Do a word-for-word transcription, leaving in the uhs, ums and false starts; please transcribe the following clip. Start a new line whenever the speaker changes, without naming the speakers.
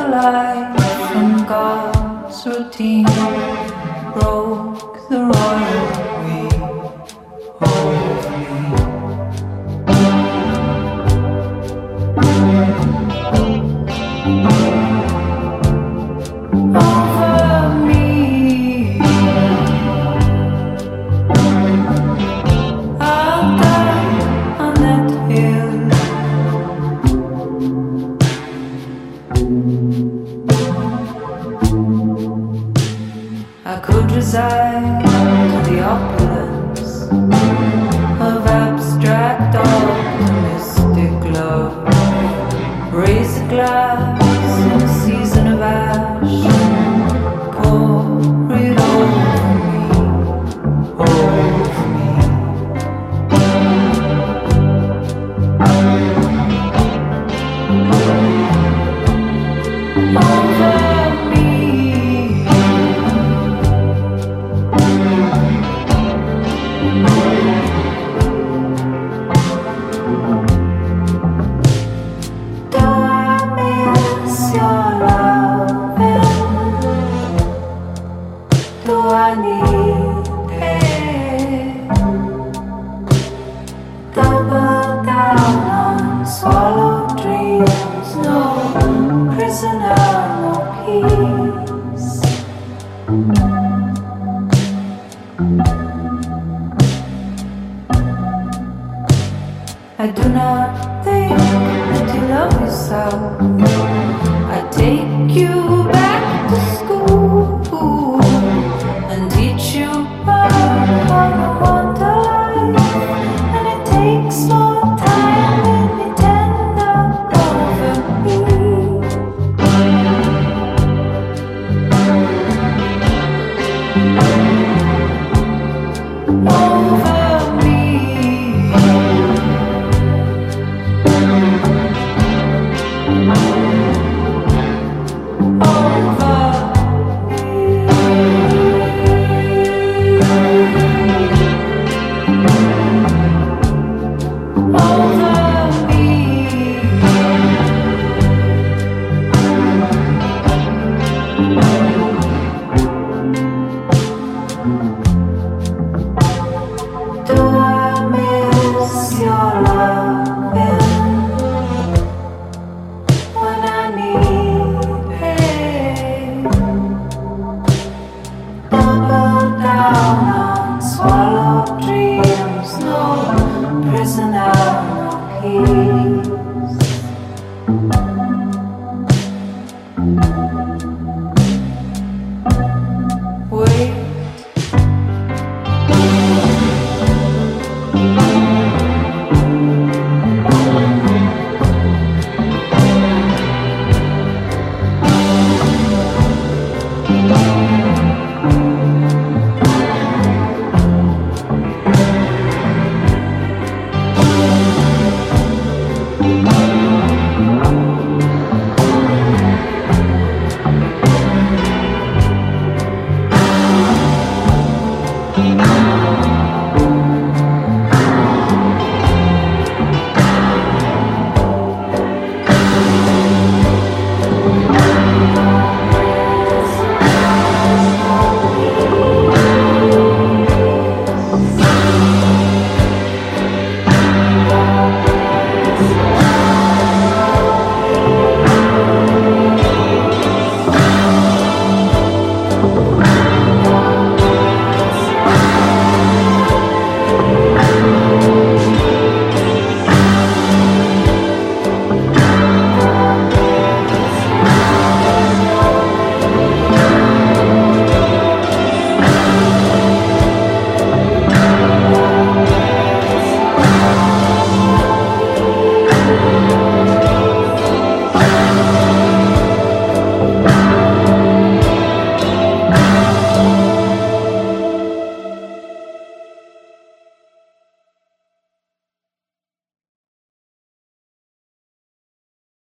life from God's routine, broke the royal wheel of me. Over me, I'll die on that hill. I could resign to the opulence of abstract optimistic love. Raise a glass in a season of ash, pour it over me, over me. Over me, do I miss your loving? Do I need it? Double down on swallowed dreams, no prisoner, no peace. I do not think that you love yourself. I take you back to school and teach you how to wander life. And it takes more time when you tender over me. Over me, do I miss your loving when I need it? Double down on swallowed dreams, no prisoner, no peace.